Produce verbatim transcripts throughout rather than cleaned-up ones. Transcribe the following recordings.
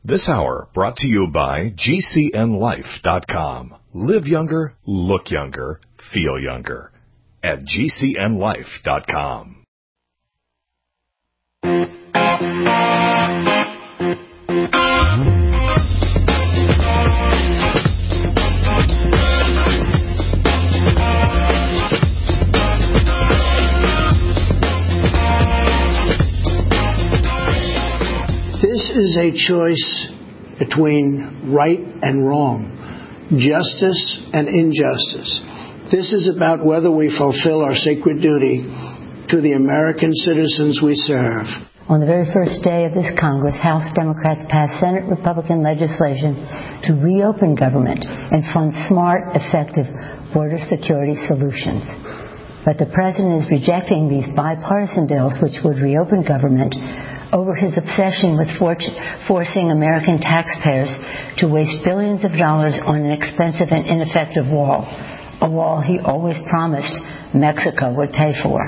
This hour brought to you by G C N life dot com. Live younger, look younger, feel younger at G C N life dot com. This is a choice between right and wrong, justice and injustice. This is about whether we fulfill our sacred duty to the American citizens we serve. On the very first day of this Congress, House Democrats passed Senate Republican legislation to reopen government and fund smart, effective border security solutions. But the president is rejecting these bipartisan bills which would reopen government over his obsession with for- forcing American taxpayers to waste billions of dollars on an expensive and ineffective wall, a wall he always promised Mexico would pay for.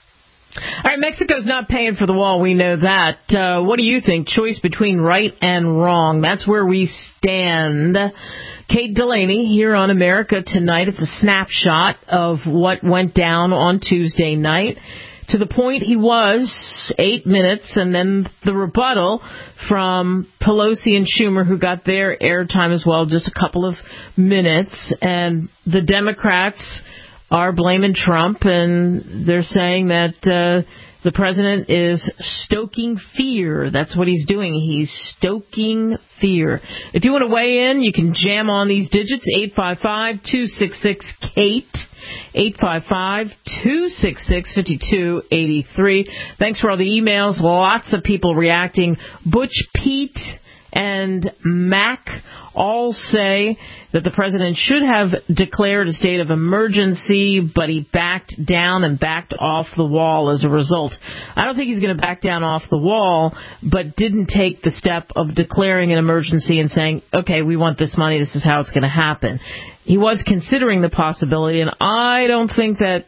All right, Mexico's not paying for the wall. We know that. Uh, what do you think? Choice between right and wrong. That's where we stand. Kate Delaney here on America Tonight. It's a snapshot of what went down on Tuesday night. To the point he was, eight minutes, and then the rebuttal from Pelosi and Schumer, who got their airtime as well, just a couple of minutes. And the Democrats are blaming Trump, and they're saying that uh, the president is stoking fear. That's what he's doing. He's stoking fear. If you want to weigh in, you can jam on these digits, eight five five, two six six, Kate. eight five five, two six six, five two eight three. Thanks for all the emails. Lots of people reacting. Butch, Pete, and Mac all say that the president should have declared a state of emergency, but he backed down and backed off the wall as a result. I don't think he's going to back down off the wall, but didn't take the step of declaring an emergency and saying, okay, we want this money, this is how it's going to happen. He was considering the possibility, and I don't think that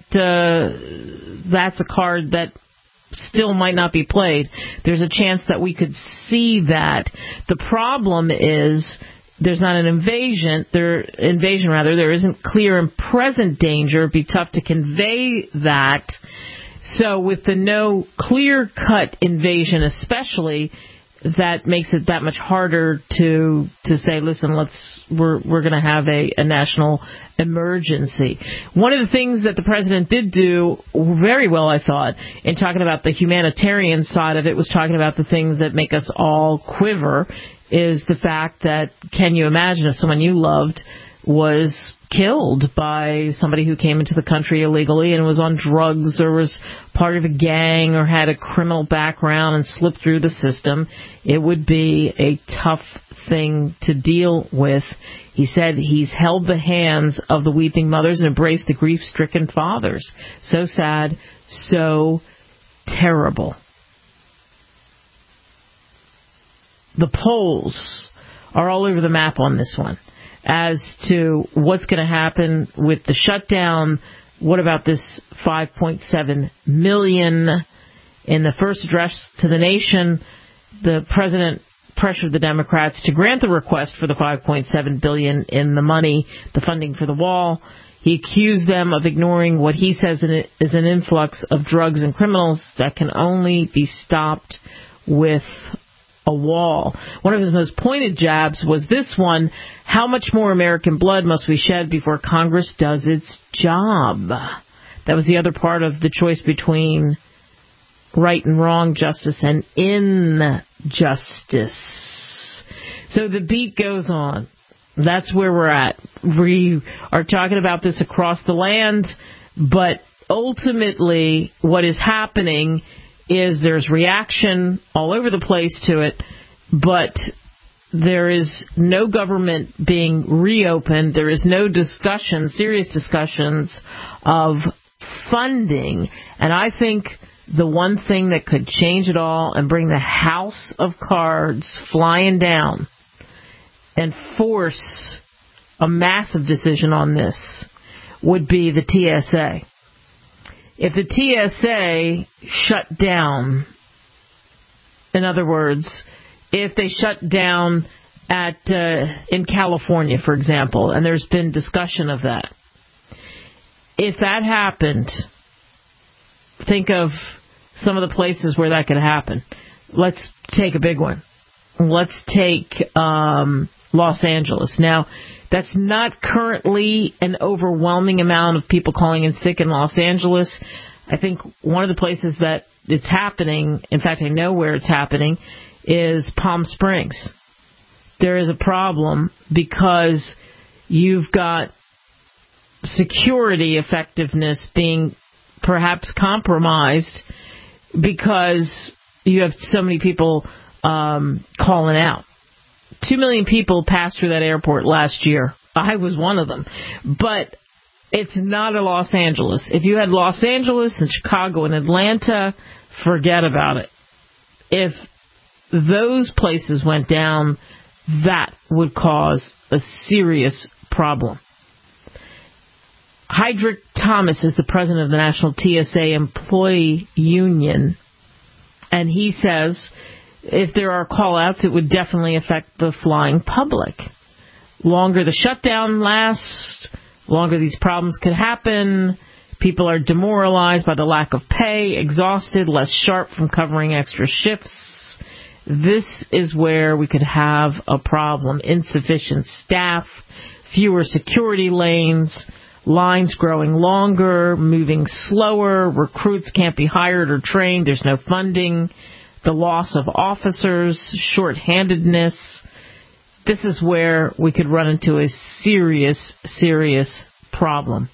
uh, that's a card that still might not be played. There's a chance that we could see that. The problem is there's not an invasion, there invasion rather. There isn't clear and present danger. It'd be tough to convey that. So with the no clear-cut invasion, especially, that makes it that much harder to to say, listen, let's we're we're going to have a, a national emergency. One of the things that the president did do very well, I thought, in talking about the humanitarian side of it, was talking about the things that make us all quiver, is the fact that, can you imagine if someone you loved was killed by somebody who came into the country illegally and was on drugs or was part of a gang or had a criminal background and slipped through the system? It would be a tough thing to deal with. He said he's held the hands of the weeping mothers and embraced the grief-stricken fathers. So sad, so terrible. The polls are all over the map on this one as to what's going to happen with the shutdown. What about this five point seven million dollars? In the first address to the nation, the president pressured the Democrats to grant the request for the five point seven billion dollars in the money, the funding for the wall. He accused them of ignoring what he says is an influx of drugs and criminals that can only be stopped with a wall. One of his most pointed jabs was this one: how much more American blood must we shed before Congress does its job? That was the other part of the choice between right and wrong, justice and injustice. So the beat goes on. That's where we're at. We are talking about this across the land, but ultimately what is happening is there's reaction all over the place to it, but there is no government being reopened. There is no discussion, serious discussions of funding. And I think the one thing that could change it all and bring the house of cards flying down and force a massive decision on this would be the T S A. If the T S A shut down, in other words, if they shut down at uh, in California, for example, and there's been discussion of that. If that happened, think of some of the places where that could happen. Let's take a big one. Let's take um, Los Angeles. Now, that's not currently an overwhelming amount of people calling in sick in Los Angeles. I think one of the places that it's happening, in fact, I know where it's happening, is Palm Springs. There is a problem because you've got security effectiveness being perhaps compromised because you have so many people um, calling out. Two million people passed through that airport last year. I was one of them. But it's not a Los Angeles. If you had Los Angeles and Chicago and Atlanta, forget about it. If those places went down, that would cause a serious problem. Hydrick Thomas is the president of the National T S A Employee Union, and he says if there are call-outs, it would definitely affect the flying public. Longer the shutdown lasts, longer these problems could happen. People are demoralized by the lack of pay, exhausted, less sharp from covering extra shifts. This is where we could have a problem. Insufficient staff, fewer security lanes, lines growing longer, moving slower, recruits can't be hired or trained, there's no funding, the loss of officers, shorthandedness. This is where we could run into a serious, serious problem.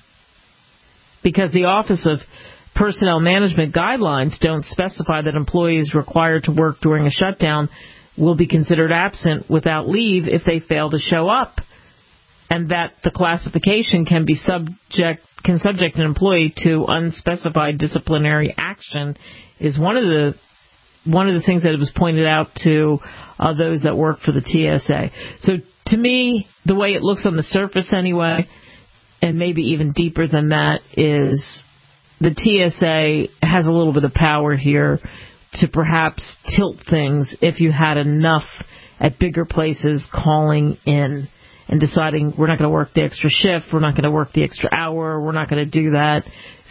Because the Office of Personnel Management Guidelines don't specify that employees required to work during a shutdown will be considered absent without leave if they fail to show up, and that the classification can be subject can subject an employee to unspecified disciplinary action is one of the one of the things that was pointed out to uh, those that work for the T S A. So to me, the way it looks on the surface anyway, and maybe even deeper than that, is the T S A has a little bit of power here to perhaps tilt things if you had enough at bigger places calling in and deciding we're not going to work the extra shift, we're not going to work the extra hour, we're not going to do that,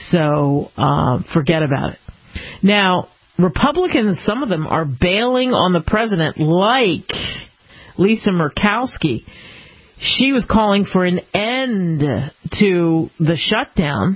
so uh, forget about it. Now, Republicans, some of them, are bailing on the president, like Lisa Murkowski. She was calling for an end to the shutdown.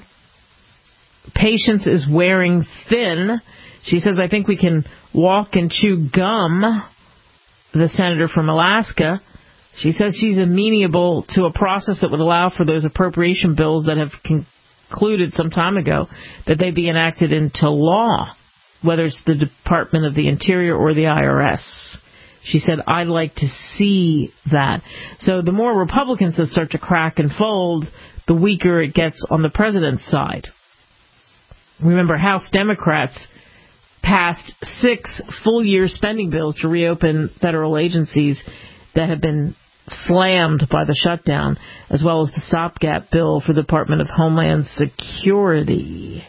Patience is wearing thin. She says, I think we can walk and chew gum, the senator from Alaska. She says she's amenable to a process that would allow for those appropriation bills that have concluded some time ago, that they be enacted into law, whether it's the Department of the Interior or the I R S. She said, I'd like to see that. So the more Republicans that start to crack and fold, the weaker it gets on the president's side. Remember, House Democrats passed six full-year spending bills to reopen federal agencies that have been slammed by the shutdown, as well as the stopgap bill for the Department of Homeland Security.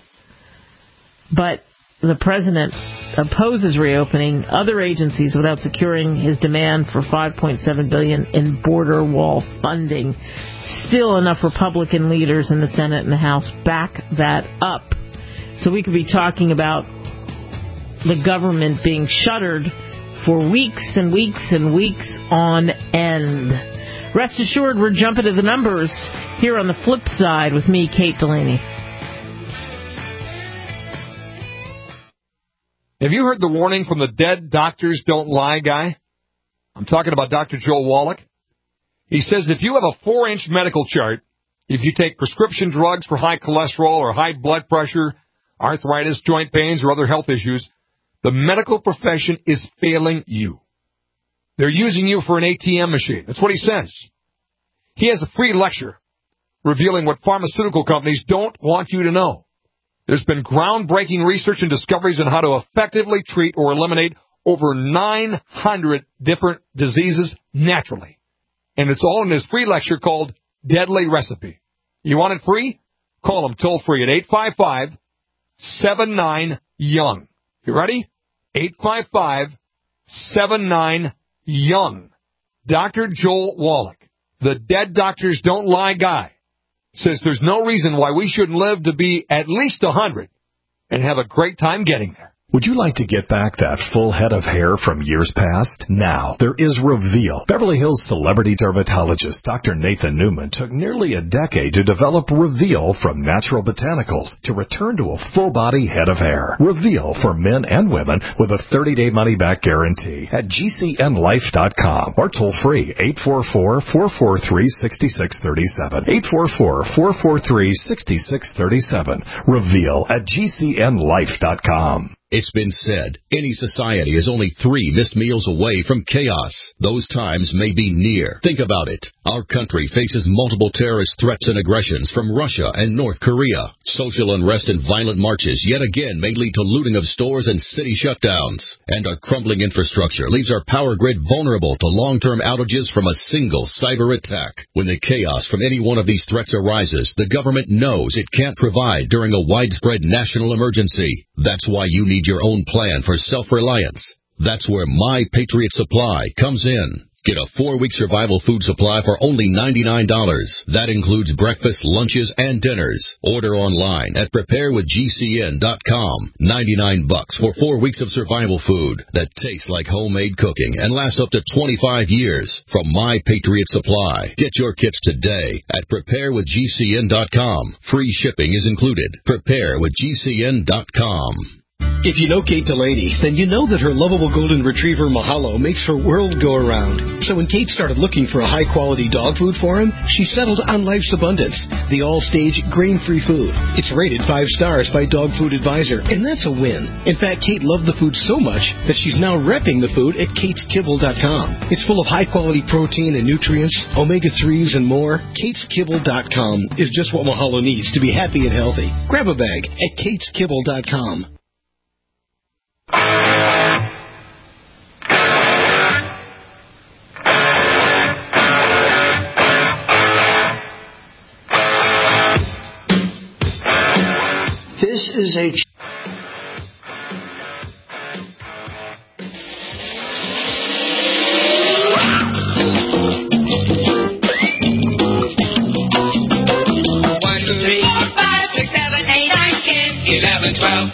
But the president opposes reopening other agencies without securing his demand for five point seven billion dollars in border wall funding. Still, enough Republican leaders in the Senate and the House back that up. So we could be talking about the government being shuttered for weeks and weeks and weeks on end. Rest assured, we're jumping to the numbers here on the flip side with me, Kate Delaney. Have you heard the warning from the dead doctors don't lie guy? I'm talking about Doctor Joel Wallach. He says if you have a four-inch medical chart, if you take prescription drugs for high cholesterol or high blood pressure, arthritis, joint pains, or other health issues, the medical profession is failing you. They're using you for an A T M machine. That's what he says. He has a free lecture revealing what pharmaceutical companies don't want you to know. There's been groundbreaking research and discoveries on how to effectively treat or eliminate over nine hundred different diseases naturally. And it's all in his free lecture called Deadly Recipe. You want it free? Call him toll free at eight five five, seven nine, young. You ready? eight five five, seven nine, young. Doctor Joel Wallach, the Dead Doctors Don't Lie guy, says there's no reason why we shouldn't live to be at least one hundred and have a great time getting there. Would you like to get back that full head of hair from years past? Now, there is Reveal. Beverly Hills celebrity dermatologist Doctor Nathan Newman took nearly a decade to develop Reveal from natural botanicals to return to a full-body head of hair. Reveal for men and women with a thirty-day money-back guarantee at G C N life dot com or toll-free eight four four, four four three, six six three seven. eight four four, four four three, six six three seven. Reveal at G C N life dot com. It's been said, any society is only three missed meals away from chaos. Those times may be near. Think about it. Our country faces multiple terrorist threats and aggressions from Russia and North Korea. Social unrest and violent marches yet again may lead to looting of stores and city shutdowns. And our crumbling infrastructure leaves our power grid vulnerable to long-term outages from a single cyber attack. When the chaos from any one of these threats arises, the government knows it can't provide during a widespread national emergency. That's why you need your own plan for self-reliance. That's where My Patriot Supply comes in. Get a four-week survival food supply for only ninety-nine dollars. That includes breakfast, lunches, and dinners. Order online at prepare with G C N dot com. ninety-nine bucks for four weeks of survival food that tastes like homemade cooking and lasts up to twenty-five years from My Patriot Supply. Get your kits today at prepare with G C N dot com. Free shipping is included. prepare with G C N dot com. If you know Kate Delaney, then you know that her lovable golden retriever Mahalo makes her world go around. So when Kate started looking for a high-quality dog food for him, she settled on Life's Abundance, the all-stage grain-free food. It's rated five stars by Dog Food Advisor, and that's a win. In fact, Kate loved the food so much that she's now repping the food at kates kibble dot com. It's full of high-quality protein and nutrients, omega threes, and more. kates kibble dot com is just what Mahalo needs to be happy and healthy. Grab a bag at kates kibble dot com. This is a one, two, three, four, five, six, seven, eight, nine, ten, eleven, twelve.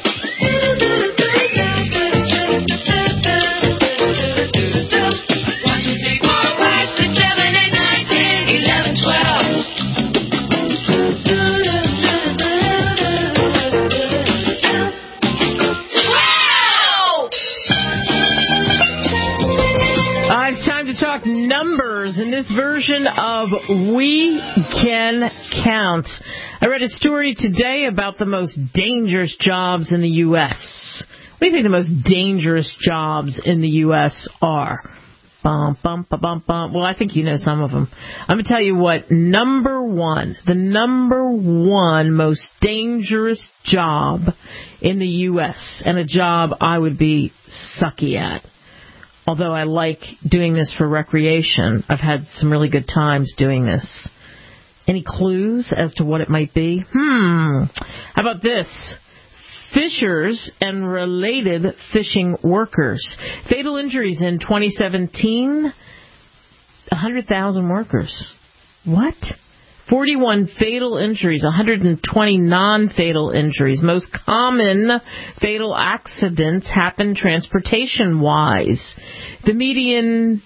Numbers in this version of We Can Count. I read a story today about the most dangerous jobs in the U S. What do you think the most dangerous jobs in the U S are? Bum, bum, bum, bum, bum. Well, I think you know some of them. I'm going to tell you what, number one, the number one most dangerous job in the U S, and a job I would be sucky at. Although I like doing this for recreation, I've had some really good times doing this. Any clues as to what it might be? Hmm. How about this? Fishers and related fishing workers. Fatal injuries in twenty seventeen, one hundred thousand workers. What? forty-one fatal injuries, one hundred twenty non-fatal injuries. Most common fatal accidents happen transportation-wise. The median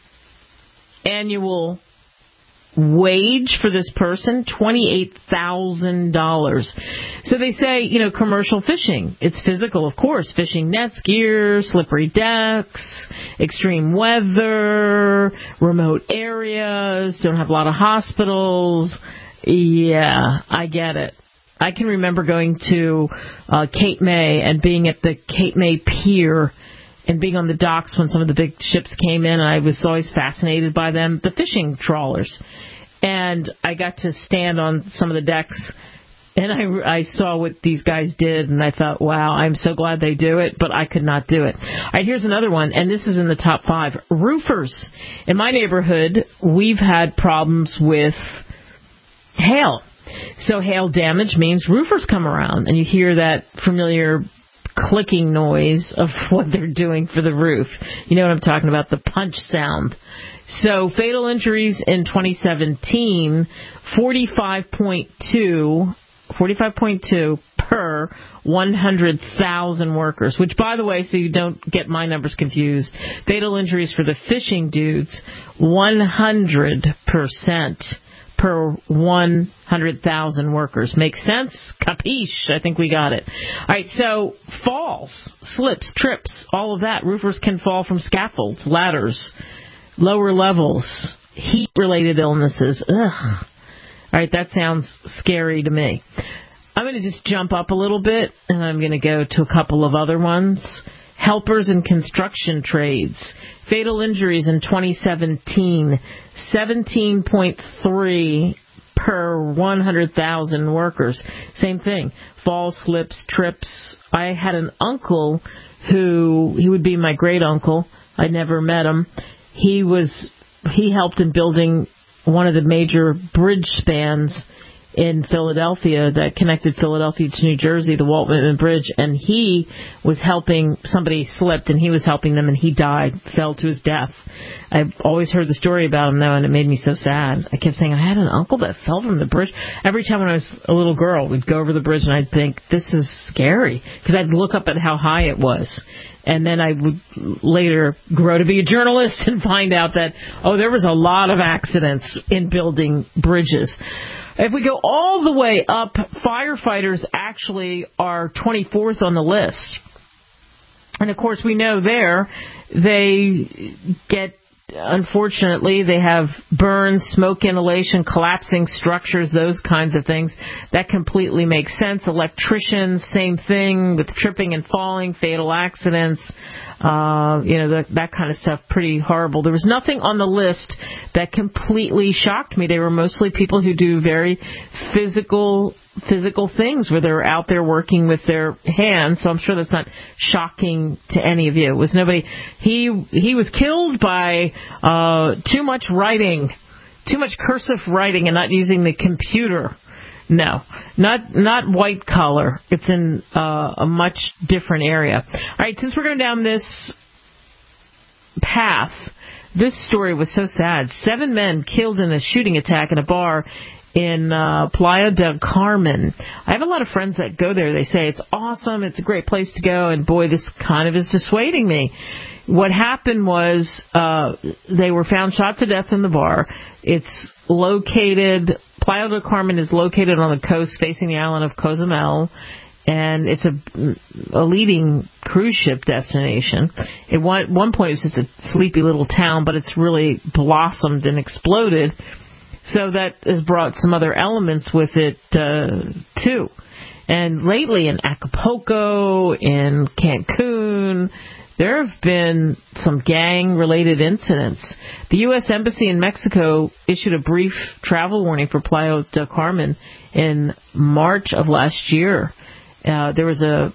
annual wage for this person, twenty-eight thousand dollars. So they say, you know, commercial fishing. It's physical, of course. Fishing nets, gear, slippery decks, extreme weather, remote areas, don't have a lot of hospitals. Yeah, I get it. I can remember going to uh, Cape May and being at the Cape May Pier and being on the docks when some of the big ships came in, and I was always fascinated by them, the fishing trawlers. And I got to stand on some of the decks, and I, I saw what these guys did, and I thought, wow, I'm so glad they do it, but I could not do it. All right, here's another one, and this is in the top five. Roofers. In my neighborhood, we've had problems with hail. So hail damage means roofers come around, and you hear that familiar clicking noise of what they're doing for the roof. You know what I'm talking about, the punch sound. So fatal injuries in twenty seventeen, forty-five point two, forty-five point two per one hundred thousand workers, which, by the way, so you don't get my numbers confused, fatal injuries for the fishing dudes, one hundred percent per one hundred thousand workers. Makes sense? Capiche? I think we got it. All right, so falls, slips, trips, all of that. Roofers can fall from scaffolds, ladders, lower levels, heat-related illnesses. Ugh. All right, that sounds scary to me. I'm going to just jump up a little bit, and I'm going to go to a couple of other ones. Helpers in construction trades. Fatal injuries in twenty seventeen, seventeen point three per one hundred thousand workers. Same thing. Falls, slips, trips. I had an uncle who, he would be my great uncle. I never met him. He was, he helped in building one of the major bridge spans in Philadelphia that connected Philadelphia to New Jersey, the Walt Whitman Bridge, and he was helping, somebody slipped and he was helping them and he died, fell to his death. I've always heard the story about him though, and it made me so sad. I kept saying, I had an uncle that fell from the bridge. Every time when I was a little girl, we'd go over the bridge and I'd think, this is scary, because I'd look up at how high it was. And then I would later grow to be a journalist and find out that, oh, there was a lot of accidents in building bridges. If we go all the way up, firefighters actually are twenty-fourth on the list. And, of course, we know there they get, unfortunately, they have burns, smoke inhalation, collapsing structures, those kinds of things. That completely makes sense. Electricians, same thing with tripping and falling, fatal accidents. Uh, you know, that, that kind of stuff, pretty horrible. There was nothing on the list that completely shocked me. They were mostly people who do very physical physical things where they're out there working with their hands, so I'm sure that's not shocking to any of you. It was nobody. He he was killed by uh, too much writing, too much cursive writing and not using the computer. No, not not white collar. It's in uh, a much different area. All right, since we're going down this path, this story was so sad. Seven men killed in a shooting attack in a bar in uh, Playa del Carmen. I have a lot of friends that go there. They say it's awesome, it's a great place to go, and boy, this kind of is dissuading me. What happened was uh, they were found shot to death in the bar. It's located, Playa del Carmen is located on the coast facing the island of Cozumel, and it's a, a leading cruise ship destination. At one, one point it was just a sleepy little town, but it's really blossomed and exploded. So that has brought some other elements with it, uh, too. And lately in Acapulco, in Cancun, there have been some gang-related incidents. The U S Embassy in Mexico issued a brief travel warning for Playa del Carmen in March of last year. Uh, there was a,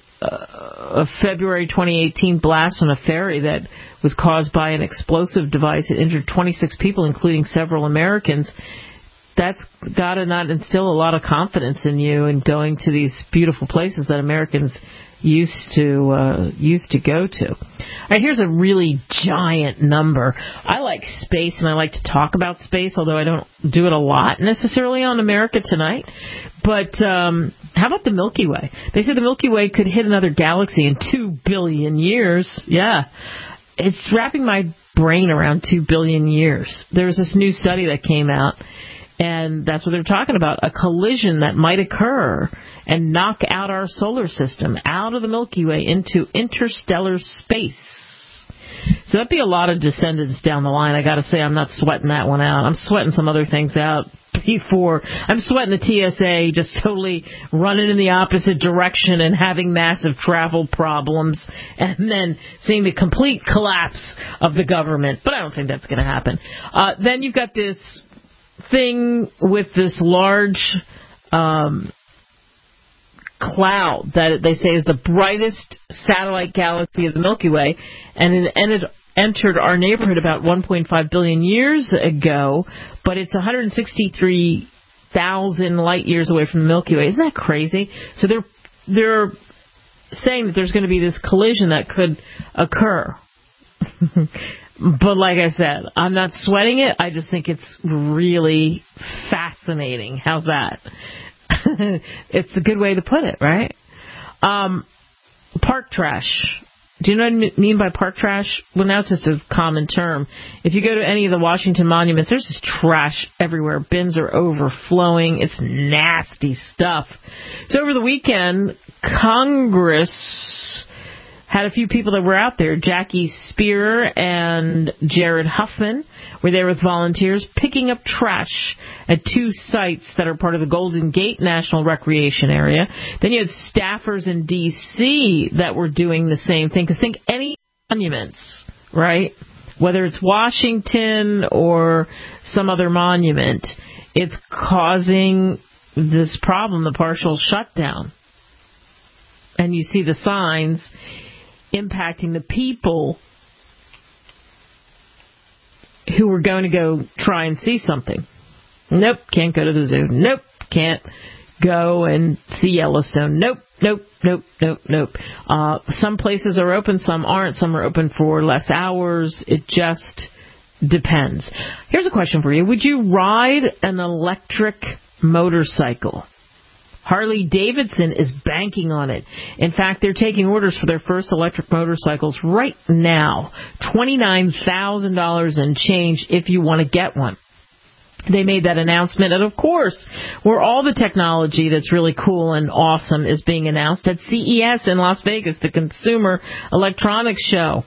a February twenty eighteen blast on a ferry that was caused by an explosive device. It injured twenty-six people, including several Americans. That's got to not instill a lot of confidence in you in going to these beautiful places that Americans used to uh, used to go to. All right, here's a really giant number. I like space and I like to talk about space, although I don't do it a lot necessarily on America Tonight. But um, how about the Milky Way? They said the Milky Way could hit another galaxy in two billion years. Yeah. It's wrapping my brain around two billion years. There was this new study that came out, and that's what they're talking about, a collision that might occur and knock out our solar system out of the Milky Way into interstellar space. So that'd be a lot of descendants down the line. I got to say, I'm not sweating that one out. I'm sweating some other things out before. I'm sweating the T S A just totally running in the opposite direction and having massive travel problems, and then seeing the complete collapse of the government. But I don't think that's going to happen. Uh, then you've got this thing with this large um, cloud that they say is the brightest satellite galaxy of the Milky Way, and it ended, entered our neighborhood about one point five billion years ago, but it's one hundred sixty-three thousand light years away from the Milky Way. Isn't that crazy? So they're they're saying that there's going to be this collision that could occur. But like I said, I'm not sweating it. I just think it's really fascinating. How's that? It's a good way to put it, right? Um, park trash. Do you know what I mean by park trash? Well, now it's just a common term. If you go to any of the Washington monuments, there's just trash everywhere. Bins are overflowing. It's nasty stuff. So over the weekend, Congress had a few people that were out there. Jackie Spear and Jared Huffman were there with volunteers picking up trash at two sites that are part of the Golden Gate National Recreation Area. Then you had staffers in D C that were doing the same thing. Because think any monuments, right? Whether it's Washington or some other monument, it's causing this problem, the partial shutdown. And you see the signs impacting the people who were going to go try and see something. Nope, can't go to the zoo. Nope, can't go and see Yellowstone. Nope, nope, nope, nope, nope. Uh, some places are open, some aren't. Some are open for less hours. It just depends. Here's a question for you. Would you ride an electric motorcycle? Harley Davidson is banking on it. In fact, they're taking orders for their first electric motorcycles right now. twenty-nine thousand dollars and change if you want to get one. They made that announcement, and of course, where all the technology that's really cool and awesome is being announced at C E S in Las Vegas, the Consumer Electronics Show.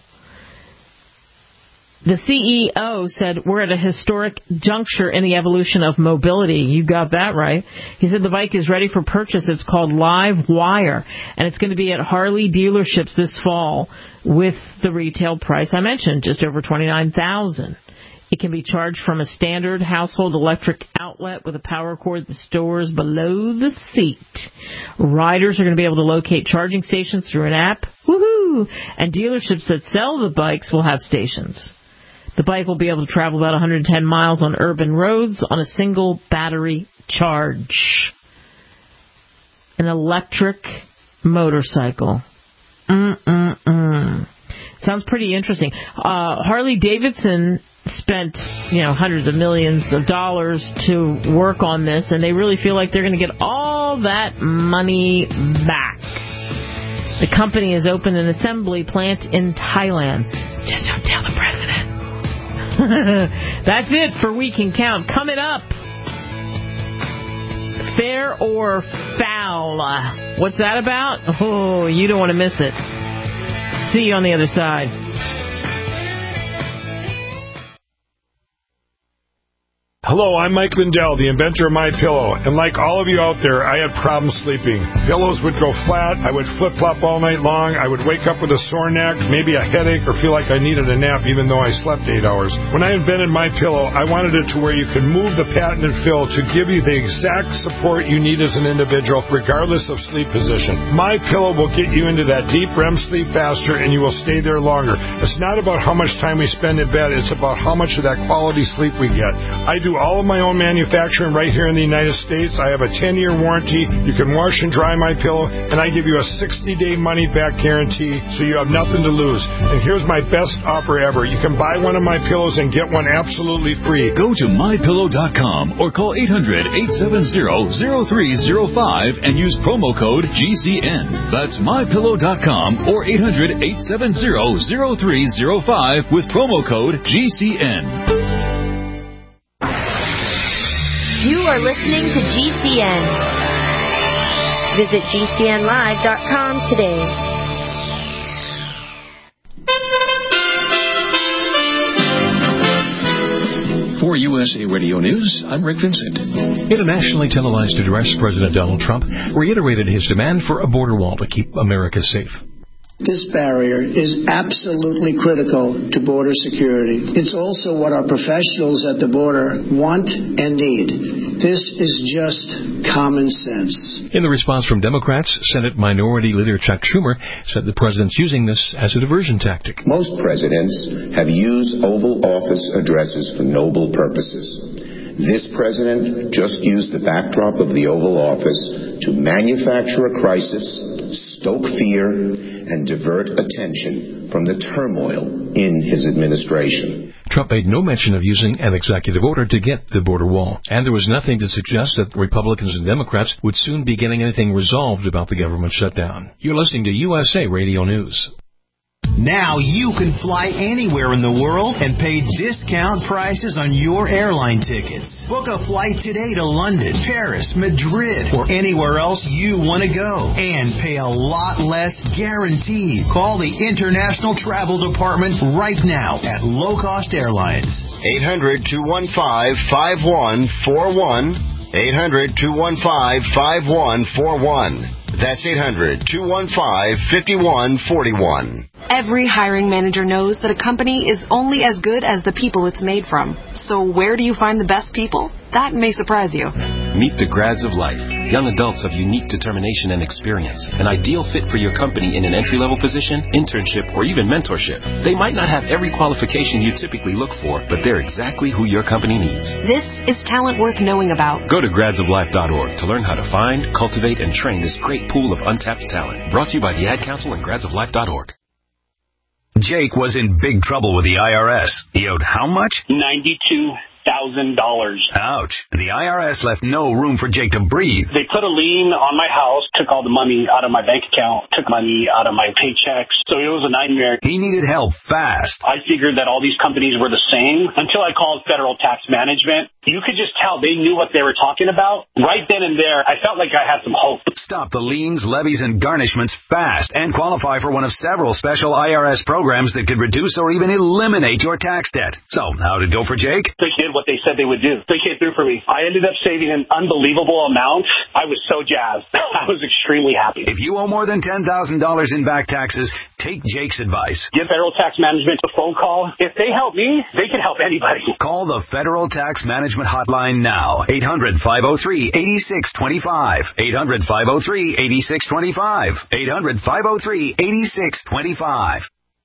The C E O said, we're at a historic juncture in the evolution of mobility. You got that right. He said the bike is ready for purchase. It's called Live Wire, and it's going to be at Harley dealerships this fall with the retail price I mentioned, just over twenty-nine thousand dollars. It can be charged from a standard household electric outlet with a power cord that stores below the seat. Riders are going to be able to locate charging stations through an app. Woohoo! And dealerships that sell the bikes will have stations. The bike will be able to travel about one hundred ten miles on urban roads on a single battery charge. An electric motorcycle. Mm-mm-mm. Sounds pretty interesting. Uh, Harley Davidson spent, you know, hundreds of millions of dollars to work on this, and they really feel like they're going to get all that money back. The company has opened an assembly plant in Thailand. Just don't tell the president. That's it for We Can Count. Coming up, fair or foul? What's that about? Oh, you don't want to miss it. See you on the other side. Hello, I'm Mike Lindell, the inventor of MyPillow, and like all of you out there, I had problems sleeping. Pillows would go flat, I would flip-flop all night long, I would wake up with a sore neck, maybe a headache, or feel like I needed a nap even though I slept eight hours. When I invented MyPillow, I wanted it to where you could move the patented fill to give you the exact support you need as an individual, regardless of sleep position. MyPillow will get you into that deep R E M sleep faster, and you will stay there longer. It's not about how much time we spend in bed, it's about how much of that quality sleep we get. I do all of my own manufacturing right here in the United States. I have a ten-year warranty. You can wash and dry my pillow, and I give you a sixty-day money-back guarantee, so you have nothing to lose. And here's my best offer ever. You can buy one of my pillows and get one absolutely free. Go to my pillow dot com or call eight hundred, eight seven zero, zero three zero five and use promo code G C N. That's my pillow dot com or eight hundred, eight seven zero, zero three zero five with promo code G C N. You are listening to G C N. Visit G C N live dot com today. For U S A Radio News, I'm Rick Vincent. In a nationally televised address, President Donald Trump reiterated his demand for a border wall to keep America safe. This barrier is absolutely critical to border security. It's also what our professionals at the border want and need. This is just common sense. In the response from Democrats, Senate Minority Leader Chuck Schumer said the president's using this as a diversion tactic. Most presidents have used Oval Office addresses for noble purposes. This president just used the backdrop of the Oval Office to manufacture a crisis, stoke fear, and divert attention from the turmoil in his administration. Trump made no mention of using an executive order to get the border wall, and there was nothing to suggest that Republicans and Democrats would soon be getting anything resolved about the government shutdown. You're listening to U S A Radio News. Now you can fly anywhere in the world and pay discount prices on your airline tickets. Book a flight today to London, Paris, Madrid, or anywhere else you want to go. And pay a lot less guaranteed. Call the International Travel Department right now at Low Cost Airlines. eight hundred, two one five, five one four one. eight hundred, two one five, five one four one. That's eight hundred, two one five, five one four one. Every hiring manager knows that a company is only as good as the people it's made from. So where do you find the best people? That may surprise you. Meet the grads of life. Young adults of unique determination and experience. An ideal fit for your company in an entry-level position, internship, or even mentorship. They might not have every qualification you typically look for, but they're exactly who your company needs. This is talent worth knowing about. Go to grads of life dot org to learn how to find, cultivate, and train this great pool of untapped talent. Brought to you by the Ad Council and grads of life dot org. Jake was in big trouble with the I R S. He owed how much? ninety-two thousand dollars. Ouch. The I R S left no room for Jake to breathe. They put a lien on my house, took all the money out of my bank account, took money out of my paychecks. So it was a nightmare. He needed help fast. I figured that all these companies were the same until I called Federal Tax Management. You could just tell they knew what they were talking about. Right then and there, I felt like I had some hope. Stop the liens, levies, and garnishments fast and qualify for one of several special I R S programs that could reduce or even eliminate your tax debt. So, how'd it go for Jake? They did what they said they would do. They came through for me. I ended up saving an unbelievable amount. I was so jazzed. I was extremely happy. If you owe more than ten thousand dollars in back taxes, take Jake's advice. Give Federal Tax Management a phone call. If they help me, they can help anybody. Call the Federal Tax Management Hotline now. eight hundred, five oh three, eight six two five. eight hundred, five oh three, eight six two five. eight hundred, five oh three, eight six two five.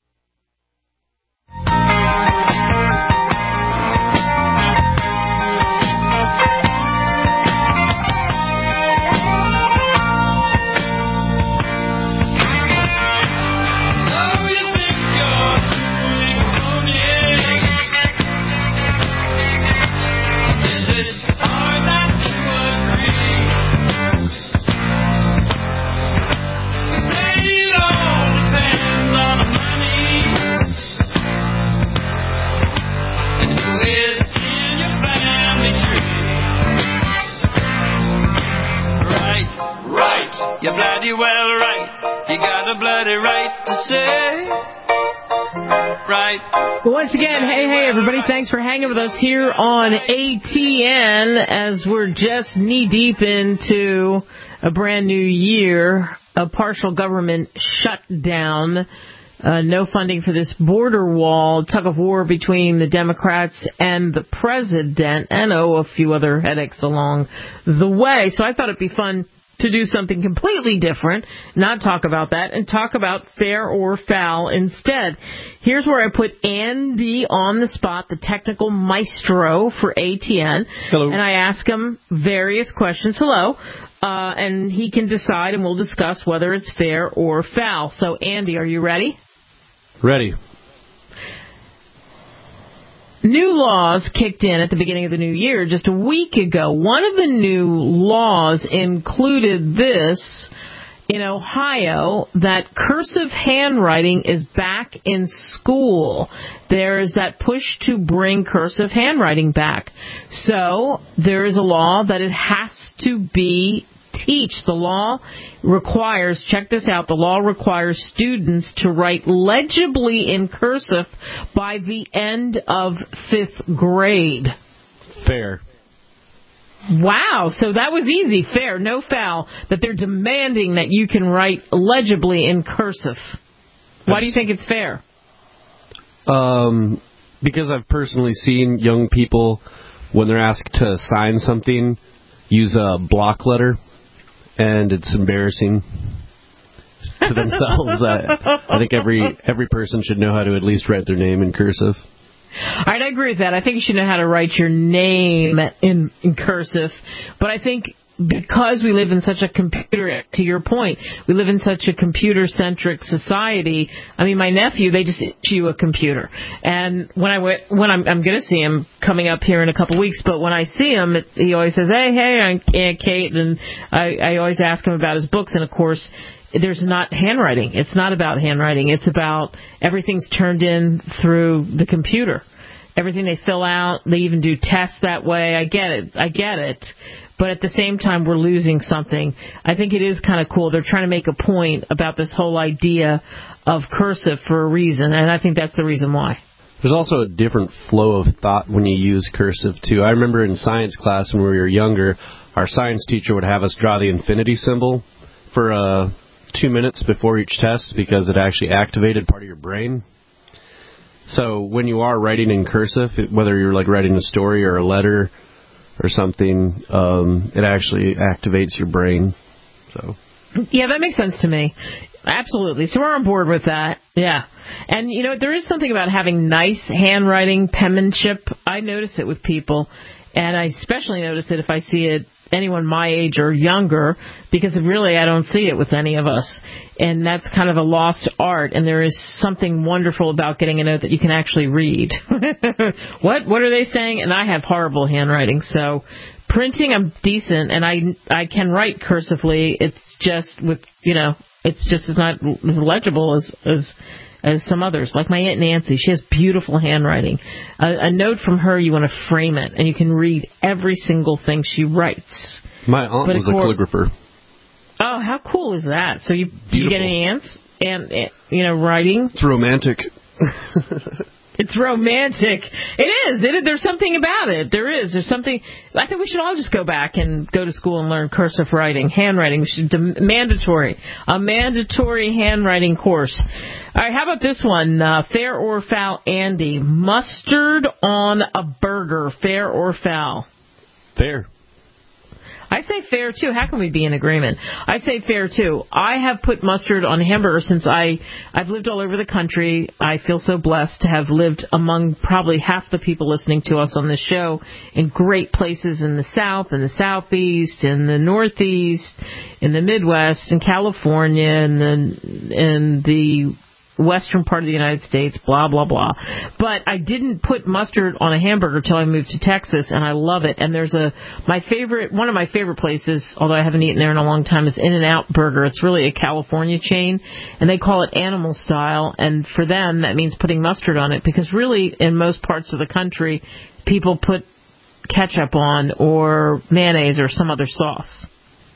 You're bloody well right. You got a bloody right to say right. Once again, hey, hey, everybody. Thanks for hanging with us here on A T N as we're just knee-deep into a brand new year, a partial government shutdown, uh, no funding for this border wall, tug of war between the Democrats and the president, and, oh, a few other headaches along the way. So I thought it'd be fun to do something completely different, not talk about that, and talk about fair or foul instead. Here's where I put Andy on the spot, the technical maestro for A T N. Hello. And I ask him various questions. Hello. Uh, and he can decide, and we'll discuss whether it's fair or foul. So, Andy, are you ready? Ready. New laws kicked in at the beginning of the new year just a week ago. One of the new laws included this in Ohio, that cursive handwriting is back in school. There is that push to bring cursive handwriting back. So there is a law that it has to be teach. The law requires, check this out, the law requires students to write legibly in cursive by the end of fifth grade. Fair. Wow, so that was easy, fair, no foul, that they're demanding that you can write legibly in cursive. Why do you think it's fair? Um, because I've personally seen young people, when they're asked to sign something, use a block letter. And it's embarrassing to themselves. I, I think every every person should know how to at least write their name in cursive. All right, I agree with that. I think you should know how to write your name in, in cursive. But I think because we live in such a computer, to your point, we live in such a computer-centric society. I mean, my nephew, they just issue a computer. And when I went, when I'm, I'm going to see him coming up here in a couple weeks, but when I see him, it, he always says, hey, hey, I'm Aunt Kate, and I, I always ask him about his books, and of course, there's not handwriting. It's not about handwriting. It's about everything's turned in through the computer. Everything they fill out, they even do tests that way. I get it. I get it. But at the same time, we're losing something. I think it is kind of cool. They're trying to make a point about this whole idea of cursive for a reason, and I think that's the reason why. There's also a different flow of thought when you use cursive, too. I remember in science class when we were younger, our science teacher would have us draw the infinity symbol for uh, two minutes before each test because it actually activated part of your brain. So when you are writing in cursive, whether you're like writing a story or a letter or something, um, it actually activates your brain. So yeah, that makes sense to me. Absolutely. So we're on board with that. Yeah. And, you know, there is something about having nice handwriting, penmanship. I notice it with people, and I especially notice it if I see it anyone my age or younger, because really I don't see it with any of us. And that's kind of a lost art, and there is something wonderful about getting a note that you can actually read. What what are they saying? And I have horrible handwriting, so printing I'm decent, and I I can write cursively. It's just with, you know, it's just as not as legible as as as some others, like my Aunt Nancy. She has beautiful handwriting. A, a note from her, you want to frame it, and you can read every single thing she writes. My aunt but was a calligrapher. Oh, how cool is that? So you, did you get any aunts? And, and, you know, writing? It's romantic. It's romantic. It is. It, there's something about it. There is. There's something. I think we should all just go back and go to school and learn cursive writing, handwriting. We should mandatory, a mandatory handwriting course. All right. How about this one? Uh, fair or foul, Andy? Mustard on a burger. Fair or foul? Fair. I say fair, too. How can we be in agreement? I say fair, too. I have put mustard on hamburger since I, I've lived all over the country. I feel so blessed to have lived among probably half the people listening to us on this show in great places in the South, in the Southeast, in the Northeast, in the Midwest, in California, and in, in the western part of the United States, blah, blah, blah. But I didn't put mustard on a hamburger till I moved to Texas, and I love it. And there's a, my favorite, one of my favorite places, although I haven't eaten there in a long time, is In-N-Out Burger. It's really a California chain, and they call it animal style. And for them, that means putting mustard on it, because really, in most parts of the country, people put ketchup on or mayonnaise or some other sauce.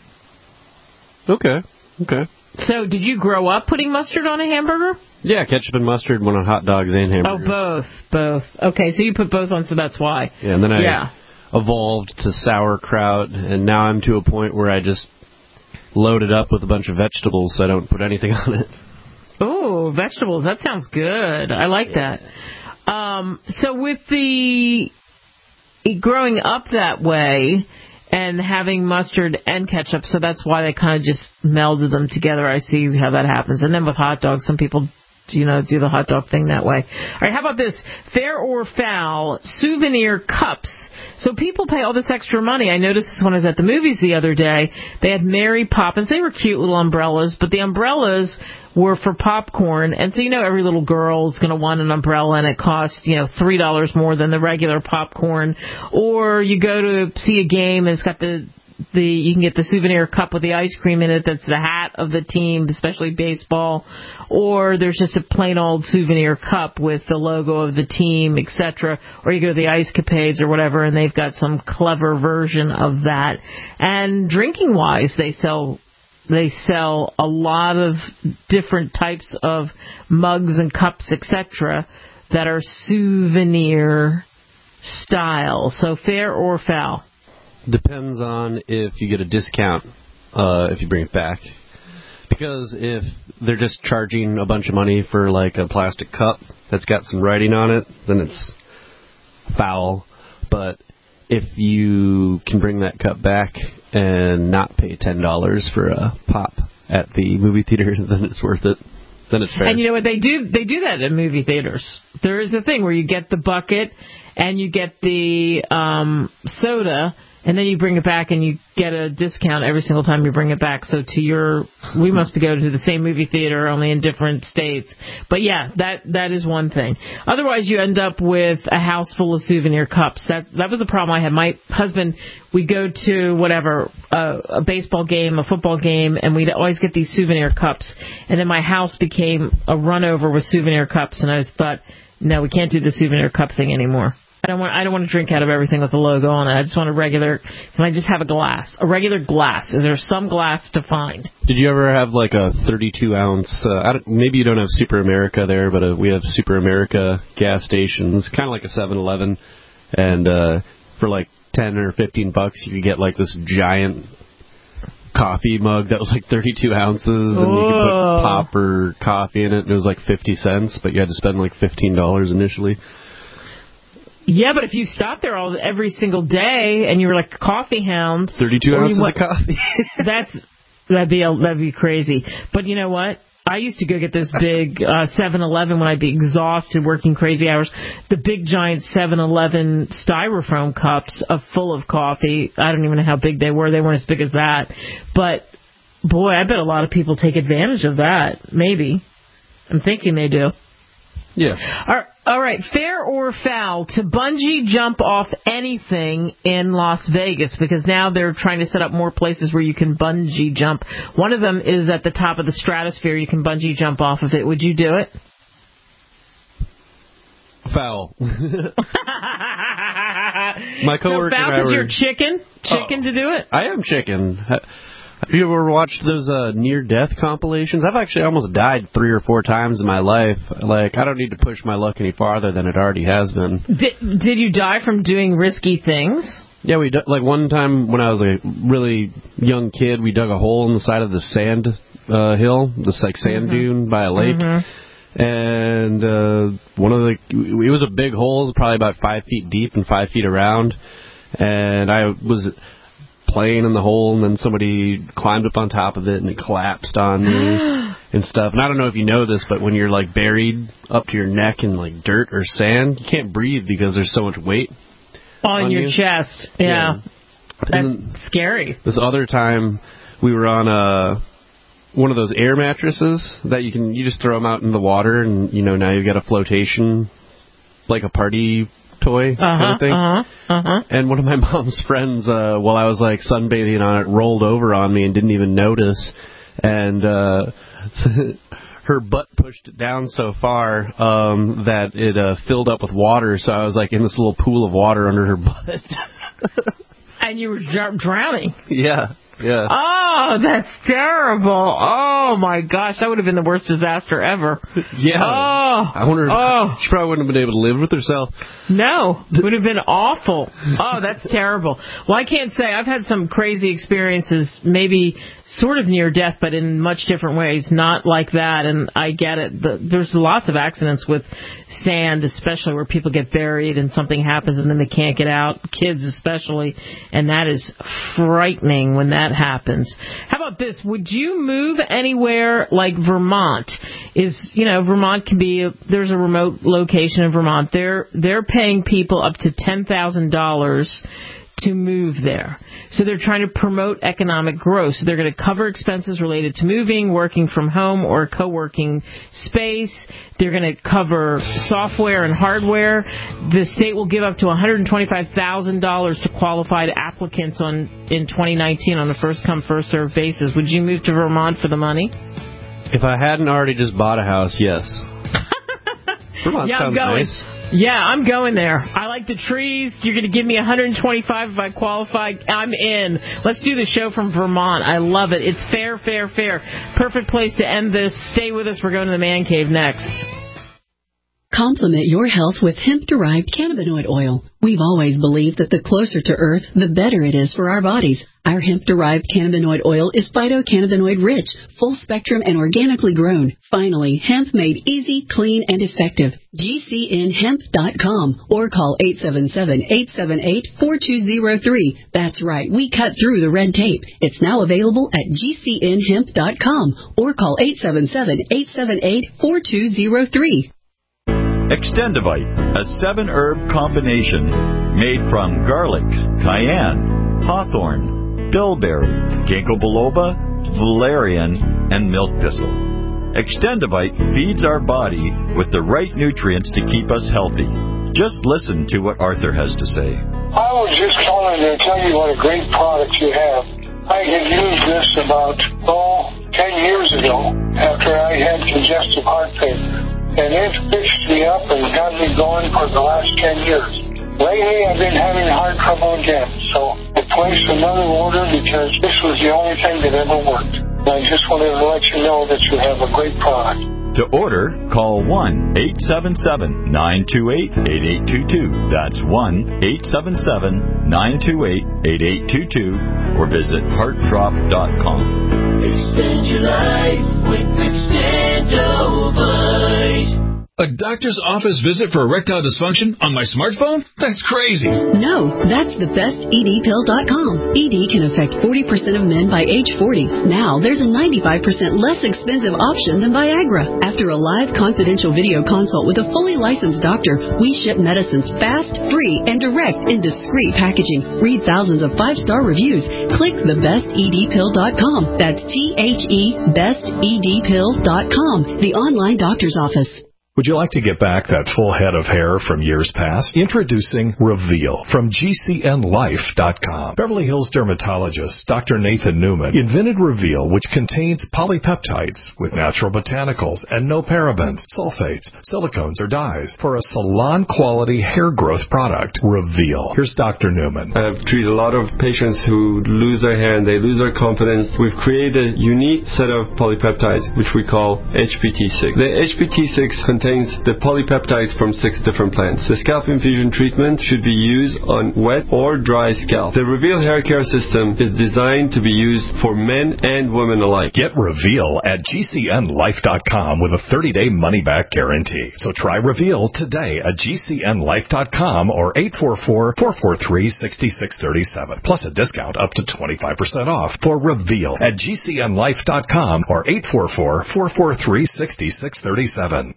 Okay, okay. So, did you grow up putting mustard on a hamburger? Yeah, ketchup and mustard went on hot dogs and hamburgers. Oh, both, both. Okay, so you put both on, so that's why. Yeah, and then I yeah. evolved to sauerkraut, and now I'm to a point where I just load it up with a bunch of vegetables, so I don't put anything on it. Oh, vegetables, that sounds good. I like yeah. that. Um, so with the growing up that way and having mustard and ketchup, so that's why they kind of just melded them together. I see how that happens. And then with hot dogs, some people, you know, do the hot dog thing that way. All right, how about this? Fair or foul, souvenir cups. So people pay all this extra money. I noticed this when I was at the movies the other day. They had Mary Poppins. They were cute little umbrellas, but the umbrellas were for popcorn. And so, you know, every little girl is going to want an umbrella, and it costs, you know, three dollars more than the regular popcorn. Or you go to see a game, and it's got the The you can get the souvenir cup with the ice cream in it that's the hat of the team, especially baseball, or there's just a plain old souvenir cup with the logo of the team, et cetera. Or you go to the Ice Capades or whatever, and they've got some clever version of that. And drinking wise, they sell they sell a lot of different types of mugs and cups, et cetera, that are souvenir style. So fair or foul? Depends on if you get a discount uh, if you bring it back. Because if they're just charging a bunch of money for like a plastic cup that's got some writing on it, then it's foul. But if you can bring that cup back and not pay ten dollars for a pop at the movie theater, then it's worth it. Then it's fair. And you know what? They do They do that in movie theaters. There is a thing where you get the bucket and you get the um, soda, and then you bring it back and you get a discount every single time you bring it back. So to your, we must go to the same movie theater, only in different states. But yeah, that that is one thing. Otherwise, you end up with a house full of souvenir cups. That that was the problem I had. My husband, we'd go to whatever, uh, a baseball game, a football game, and we'd always get these souvenir cups. And then my house became a run over with souvenir cups, and I just thought, no, we can't do the souvenir cup thing anymore. I don't want I don't want to drink out of everything with a logo on it. I just want a regular, can I just have a glass? A regular glass. Is there some glass to find? Did you ever have like a thirty-two ounce, uh, I don't, maybe you don't have Super America there, but uh, we have Super America gas stations, kind of like a seven eleven, and uh, for like ten or fifteen bucks you could get like this giant coffee mug that was like thirty-two ounces, and Whoa. You could put pop or coffee in it, and it was like fifty cents, but you had to spend like fifteen dollars initially. Yeah, but if you stopped there all every single day and you were like a coffee hound, thirty-two ounces went, of coffee. that's that'd be a, that'd be crazy. But you know what? I used to go get this big uh, seven eleven when I'd be exhausted working crazy hours. The big giant seven eleven styrofoam cups of full of coffee. I don't even know how big they were. They weren't as big as that. But boy, I bet a lot of people take advantage of that. Maybe. I'm thinking they do. Yeah. All right, fair or foul to bungee jump off anything in Las Vegas, because now they're trying to set up more places where you can bungee jump. One of them is at the top of the Stratosphere. You can bungee jump off of it. Would you do it? Foul. My coworker. So foul because you're chicken? Chicken oh, to do it? I am chicken. Have you ever watched those uh, near-death compilations? I've actually almost died three or four times in my life. Like, I don't need to push my luck any farther than it already has been. Did, did you die from doing risky things? Yeah, we like one time when I was a really young kid, we dug a hole in the side of the sand uh, hill, this like sand mm-hmm. dune by a lake. Mm-hmm. And uh, one of the, it was a big hole, it was probably about five feet deep and five feet around. And I was playing in the hole, and then somebody climbed up on top of it, and it collapsed on me and stuff. And I don't know if you know this, but when you're like buried up to your neck in like dirt or sand, you can't breathe because there's so much weight on, on your you. chest. Yeah, yeah. That's and scary. This other time, we were on a one of those air mattresses that you can you just throw them out in the water, and you know now you've got a flotation, like a party toy uh-huh, kind of thing. Uh-huh, uh-huh. And one of my mom's friends, uh, while I was like sunbathing on it, rolled over on me and didn't even notice. And uh, her butt pushed it down so far um, that it uh, filled up with water. So I was like in this little pool of water under her butt. And you were dr- drowning. Yeah. Yeah. Oh, that's terrible. Oh, my gosh. That would have been the worst disaster ever. Yeah. Oh. I wonder. Oh. She probably wouldn't have been able to live with herself. No. It would have been awful. Oh, that's terrible. Well, I can't say. I've had some crazy experiences, maybe sort of near death, but in much different ways. Not like that, and I get it. The, there's lots of accidents with sand, especially where people get buried and something happens and then they can't get out, kids especially, and that is frightening when that happens. How about this? Would you move anywhere like Vermont? Is, you know, Vermont can be, a, there's a remote location in Vermont. They're, they're paying people up to ten thousand dollars to move there. So they're trying to promote economic growth. So they're going to cover expenses related to moving, working from home, or a co-working space. They're going to cover software and hardware. The state will give up to one hundred twenty-five thousand dollars to qualified applicants on in twenty nineteen on a first-come, first-served basis. Would you move to Vermont for the money? If I hadn't already just bought a house, yes. Vermont yeah, sounds nice. Yeah, I'm going there. I like the trees. You're going to give me one hundred twenty-five if I qualify. I'm in. Let's do the show from Vermont. I love it. It's fair, fair, fair. Perfect place to end this. Stay with us. We're going to the Man Cave next. Complement your health with hemp-derived cannabinoid oil. We've always believed that the closer to Earth, the better it is for our bodies. Our hemp-derived cannabinoid oil is phytocannabinoid-rich, full-spectrum, and organically grown. Finally, hemp made easy, clean, and effective. G C N hemp dot com or call eight seven seven, eight seven eight, four two zero three. That's right, we cut through the red tape. It's now available at G C N hemp dot com or call eight seven seven, eight seven eight, four two zero three. Extendivite, a seven-herb combination made from garlic, cayenne, hawthorn, bilberry, ginkgo biloba, valerian, and milk thistle. Extendivite feeds our body with the right nutrients to keep us healthy. Just listen to what Arthur has to say. I was just calling to tell you what a great product you have. I had used this about, oh, ten years ago after I had congestive heart failure. And it fixed me up and got me going for the last ten years. Lately, I've been having heart trouble again, so I placed another order because this was the only thing that ever worked. And I just wanted to let you know that you have a great product. To order, call one eight seven seven, nine two eight, eight eight two two. That's one eight seven seven, nine two eight, eight eight two two or visit heart drop dot com. Extend your life with Extendovite. A doctor's office visit for erectile dysfunction on my smartphone? That's crazy. No, that's the best E D pill dot com. E D can affect forty percent of men by age forty. Now, there's a ninety-five percent less expensive option than Viagra. After a live confidential video consult with a fully licensed doctor, we ship medicines fast, free, and direct in discreet packaging. Read thousands of five-star reviews. Click the best E D pill dot com. That's T H E, best E D pill dot com, the online doctor's office. Would you like to get back that full head of hair from years past? Introducing Reveal from G C N life dot com. Beverly Hills dermatologist Doctor Nathan Newman invented Reveal, which contains polypeptides with natural botanicals and no parabens, sulfates, silicones, or dyes for a salon-quality hair growth product. Reveal. Here's Doctor Newman. I've treated a lot of patients who lose their hair and they lose their confidence. We've created a unique set of polypeptides, which we call H P T six. The H P T six contains the polypeptides from six different plants. The scalp infusion treatment should be used on wet or dry scalp. The Reveal hair care system is designed to be used for men and women alike. Get Reveal at G C N life dot com with a thirty-day money-back guarantee. So try Reveal today at G C N life dot com or eight four four, four four three, six six three seven. Plus a discount up to twenty-five percent off for Reveal at G C N life dot com or eight four four, four four three, six six three seven.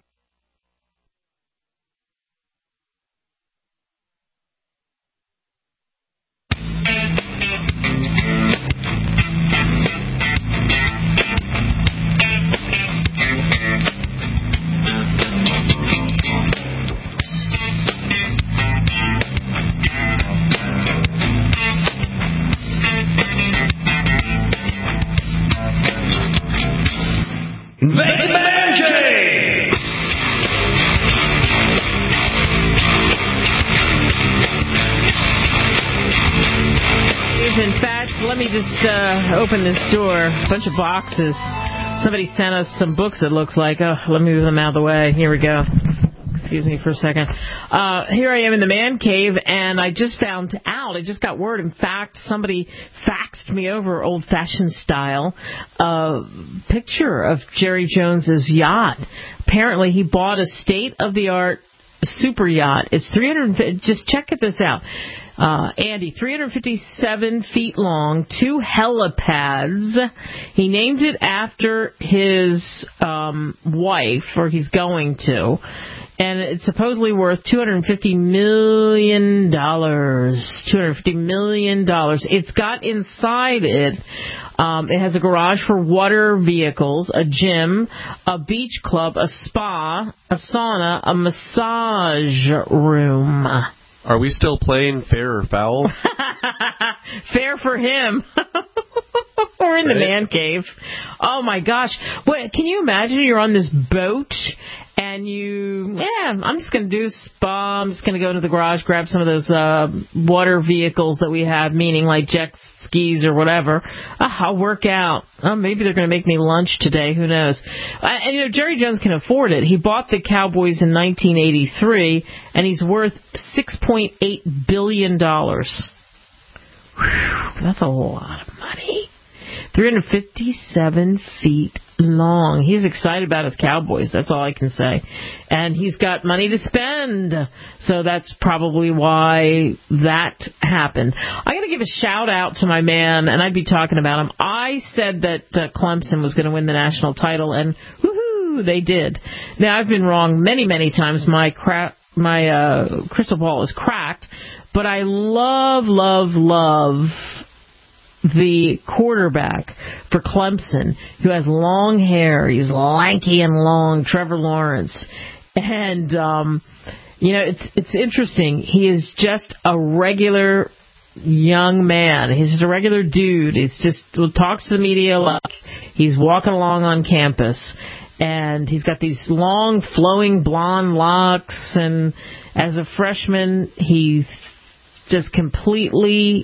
Uh, open this door. A bunch of boxes. Somebody sent us some books, it looks like. Oh, let me move them out of the way. Here we go. Excuse me for a second. Uh, here I am in the man cave, and I just found out, I just got word, in fact, somebody faxed me over old-fashioned style a picture of Jerry Jones's yacht. Apparently, he bought a state-of-the-art super yacht. It's three hundred, just check this out. Uh, Andy, three hundred fifty-seven feet long, two helipads. He named it after his um, wife, or he's going to, and it's supposedly worth two hundred fifty million dollars. two hundred fifty million dollars. It's got inside it, um, it has a garage for water vehicles, a gym, a beach club, a spa, a sauna, a massage room. Are we still playing fair or foul? Fair for him. We're in the man cave. Oh, my gosh. What, can you imagine you're on this boat and you, yeah, I'm just going to do a spa. I'm just going to go to the garage, grab some of those uh, water vehicles that we have, meaning like jet skis or whatever. Oh, I'll work out. Oh, maybe they're going to make me lunch today. Who knows? Uh, and, you know, Jerry Jones can afford it. He bought the Cowboys in nineteen eighty-three, and he's worth six point eight billion dollars. Whew, that's a lot of money. three hundred fifty-seven feet long. He's excited about his Cowboys. That's all I can say. And he's got money to spend. So that's probably why that happened. I got to give a shout out to my man, and I'd be talking about him. I said that uh, Clemson was going to win the national title, and woohoo, they did. Now, I've been wrong many, many times. My cra- my uh, crystal ball is cracked. But I love, love, love the quarterback for Clemson, who has long hair. He's lanky and long, Trevor Lawrence. And, um, you know, it's it's interesting. He is just a regular young man. He's just a regular dude. He's just well, talks to the media a lot. He's walking along on campus, and he's got these long, flowing blonde locks. And as a freshman, he just completely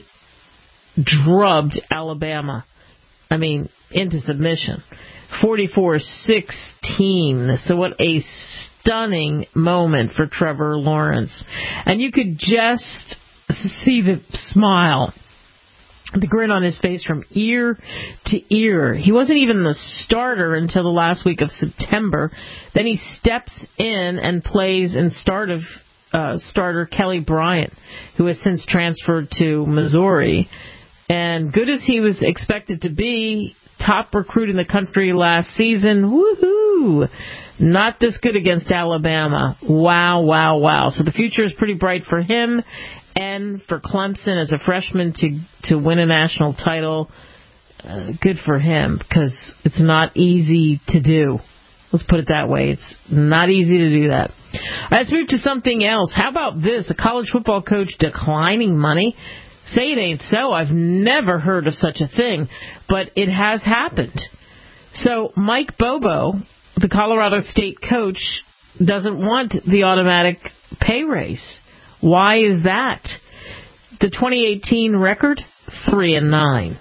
drubbed Alabama. I mean, into submission. forty-four sixteen. So what a stunning moment for Trevor Lawrence. And you could just see the smile, the grin on his face from ear to ear. He wasn't even the starter until the last week of September. Then he steps in and plays in start of uh, starter Kelly Bryant, who has since transferred to Missouri. And good as he was expected to be, top recruit in the country last season, woohoo! Not this good against Alabama. Wow, wow, wow. So the future is pretty bright for him and for Clemson as a freshman to to win a national title. Uh, good for him, because it's not easy to do. Let's put it that way. It's not easy to do that. All right, let's move to something else. How about this? A college football coach declining money. Say it ain't so. I've never heard of such a thing, but it has happened. So Mike Bobo, the Colorado State coach, doesn't want the automatic pay raise. Why is that? The twenty eighteen record, three and nine.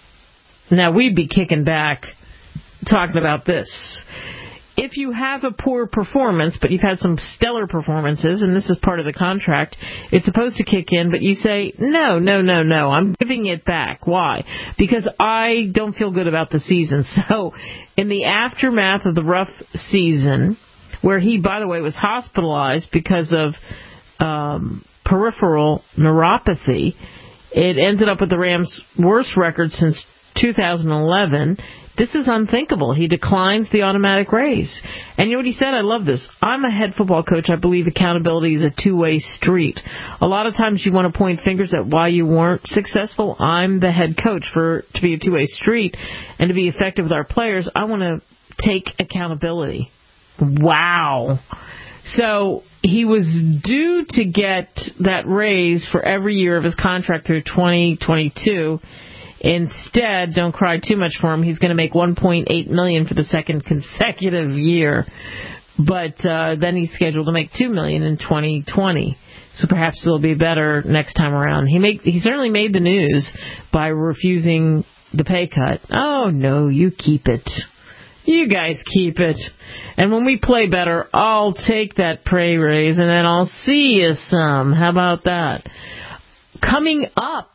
Now we'd be kicking back talking about this. If you have a poor performance, but you've had some stellar performances, and this is part of the contract, it's supposed to kick in, but you say, no, no, no, no, I'm giving it back. Why? Because I don't feel good about the season. So in the aftermath of the rough season, where he, by the way, was hospitalized because of um, peripheral neuropathy, it ended up with the Rams' worst record since two thousand eleven. This is unthinkable. He declines the automatic raise. And you know what he said? I love this. I'm a head football coach. I believe accountability is a two-way street. A lot of times you want to point fingers at why you weren't successful. I'm the head coach. For to be a two-way street and to be effective with our players, I want to take accountability. Wow. So he was due to get that raise for every year of his contract through twenty twenty-two. Instead, don't cry too much for him. He's going to make one point eight million dollars for the second consecutive year, but uh, then he's scheduled to make two million dollars in twenty twenty. So perhaps it'll be better next time around. He make he certainly made the news by refusing the pay cut. Oh no, you keep it. You guys keep it. And when we play better, I'll take that pay raise and then I'll see you some. How about that? Coming up,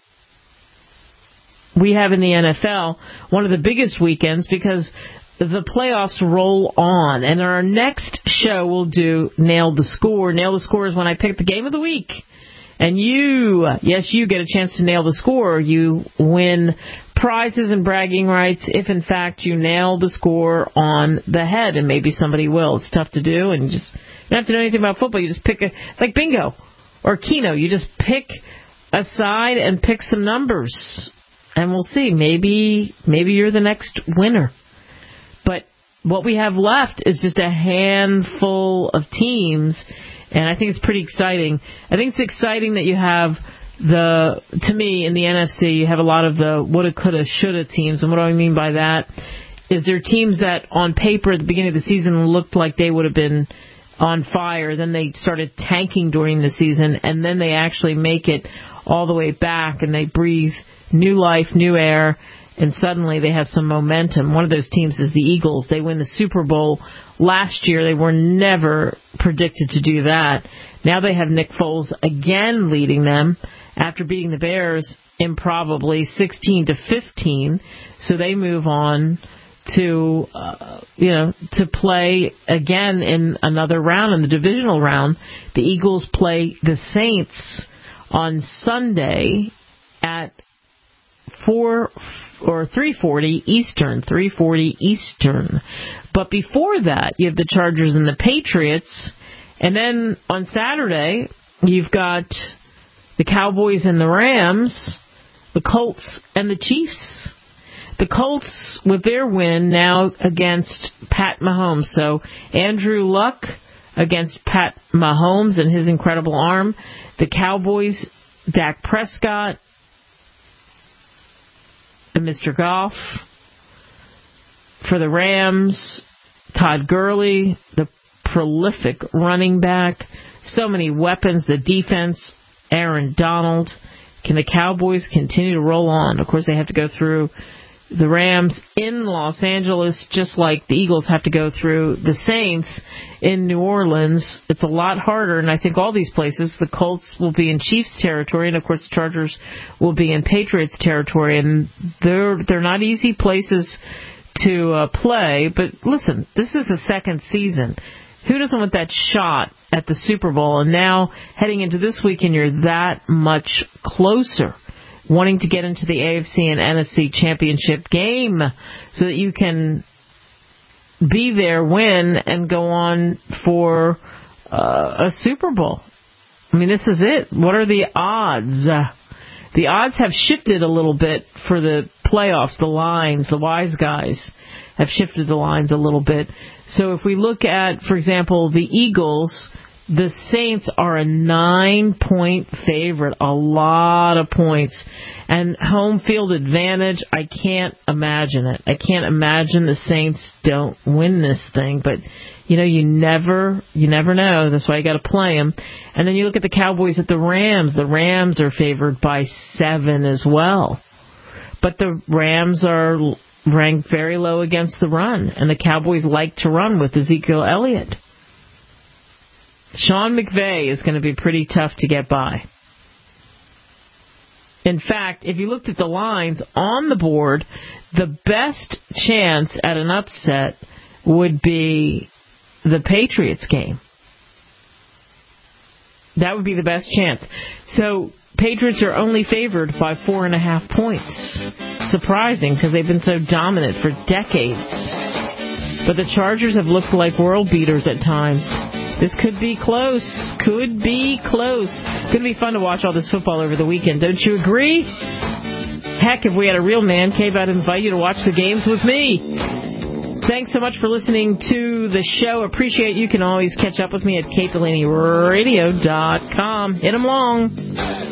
we have in the N F L one of the biggest weekends because the playoffs roll on. And our next show we'll do Nail the Score. Nail the Score is when I pick the game of the week. And you, yes, you get a chance to nail the score. You win prizes and bragging rights if, in fact, you nail the score on the head. And maybe somebody will. It's tough to do. And you just you don't have to know anything about football. You just pick a, it's like bingo or Keno. You just pick a side and pick some numbers. And we'll see. Maybe maybe you're the next winner. But what we have left is just a handful of teams, and I think it's pretty exciting. I think it's exciting that you have the, to me, in the N F C, you have a lot of the woulda, coulda, shoulda teams. And what do I mean by that? Is there teams that on paper at the beginning of the season looked like they would have been on fire, then they started tanking during the season, and then they actually make it all the way back, and they breathe new life, new air, and suddenly they have some momentum. One of those teams is the Eagles. They win the Super Bowl last year. They were never predicted to do that. Now they have Nick Foles again leading them after beating the Bears improbably sixteen to fifteen. So they move on to, uh, you know, to play again in another round, in the divisional round. The Eagles play the Saints on Sunday at four or three forty Eastern, three forty Eastern. But before that, you have the Chargers and the Patriots, and then on Saturday you've got the Cowboys and the Rams, the Colts and the Chiefs. The Colts, with their win now against Pat Mahomes. So Andrew Luck against Pat Mahomes and his incredible arm. The Cowboys, Dak Prescott and Mister Goff. For the Rams, Todd Gurley, the prolific running back. So many weapons. The defense, Aaron Donald. Can the Cowboys continue to roll on? Of course, they have to go through the Rams in Los Angeles, just like the Eagles have to go through the Saints in New Orleans. It's a lot harder, and I think all these places, the Colts will be in Chiefs territory, and of course the Chargers will be in Patriots territory, and they're they're not easy places to uh, play. But listen, this is the second season. Who doesn't want that shot at the Super Bowl? And now heading into this weekend, you're that much closer, wanting to get into the A F C and N F C championship game so that you can be there, win, and go on for uh, a Super Bowl. I mean, this is it. What are the odds? Uh, the odds have shifted a little bit for the playoffs. The lines, the wise guys have shifted the lines a little bit. So if we look at, for example, the Eagles, the Saints are a nine-point favorite, a lot of points. And home field advantage, I can't imagine it. I can't imagine the Saints don't win this thing. But, you know, you never you never know. That's why you got to play them. And then you look at the Cowboys at the Rams. The Rams are favored by seven as well. But the Rams are ranked very low against the run. And the Cowboys like to run with Ezekiel Elliott. Sean McVay is going to be pretty tough to get by. In fact, if you looked at the lines on the board, the best chance at an upset would be the Patriots game. That would be the best chance. So, Patriots are only favored by four and a half points. Surprising, because they've been so dominant for decades. But the Chargers have looked like world beaters at times. This could be close. Could be close. Could be fun to watch all this football over the weekend. Don't you agree? Heck, if we had a real man cave, I'd invite you to watch the games with me. Thanks so much for listening to the show. Appreciate you. Can always catch up with me at Kate Delaney Radio dot com. Hit 'em long.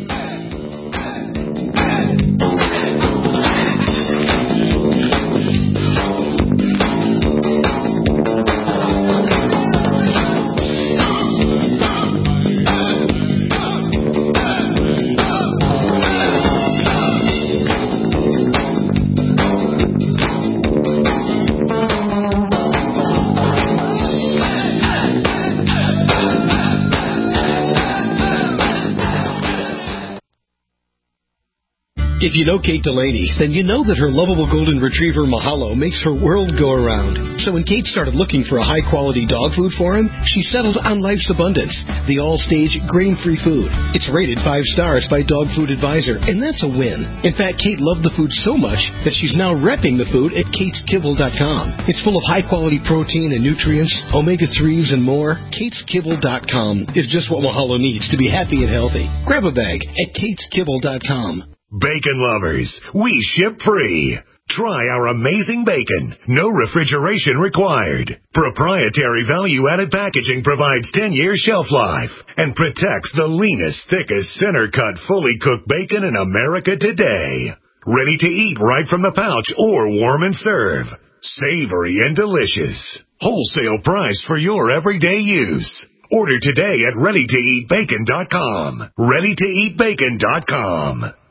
If you know Kate Delaney, then you know that her lovable golden retriever, Mahalo, makes her world go around. So when Kate started looking for a high-quality dog food for him, she settled on Life's Abundance, the all-stage grain-free food. It's rated five stars by Dog Food Advisor, and that's a win. In fact, Kate loved the food so much that she's now repping the food at kates kibble dot com. It's full of high-quality protein and nutrients, omega threes, and more. kates kibble dot com is just what Mahalo needs to be happy and healthy. Grab a bag at kates kibble dot com. Bacon lovers, we ship free. Try our amazing bacon. No refrigeration required. Proprietary value-added packaging provides ten-year shelf life and protects the leanest, thickest, center-cut, fully cooked bacon in America today. Ready to eat right from the pouch or warm and serve. Savory and delicious. Wholesale price for your everyday use. Order today at ready to eat bacon dot com. ready to eat bacon dot com.